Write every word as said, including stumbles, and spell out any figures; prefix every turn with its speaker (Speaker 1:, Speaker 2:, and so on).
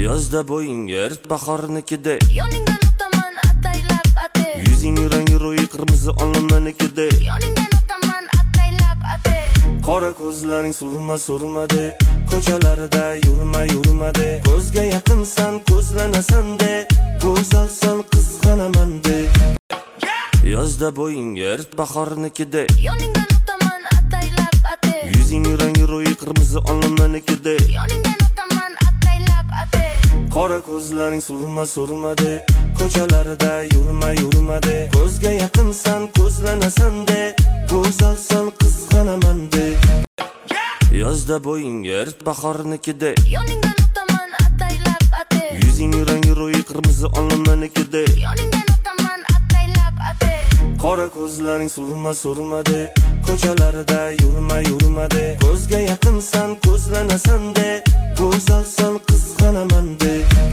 Speaker 1: Yozda bo'ying yert bahornikida,
Speaker 2: yoningdan o'taman ataylab atay.
Speaker 1: Yuzing rangi ro'yi qirmizi olmanikida,
Speaker 2: yoningdan o'taman ataylab atay.
Speaker 1: Qora ko'zlaring surma surmade, ko'chalarida yurma yurmade. Ko'zga yaqinsan, ko'zlanasan de, go'zalsan qizg'anaman de. Yozda bo'ying yert bahornikida,
Speaker 2: yoningdan o'taman ataylab atay.
Speaker 1: Yuzing rangi ro'yi qirmizi olmanikida,
Speaker 2: yoningdan o'taman ataylab atay.
Speaker 1: Qora ko'zlaring surma surmade, ko'chalarida yurma yurmade. Ko'zga yaqinsan, ko'zlanasan de, go'zalsan qizg'anaman de. Yozda bo'ying yert bahornikida,
Speaker 2: yoningdan o'taman ataylab atay.
Speaker 1: Yuzing rangi ro'yi qirmizi olmanikida,
Speaker 2: yoningdan o'taman ataylab atay.
Speaker 1: Qora ko'zlaring surma surmade, ko'chalarida yurma yurmade. Ko'zga yaqinsan, ko'zlanasan de, go'zalsan qizg'anaman de.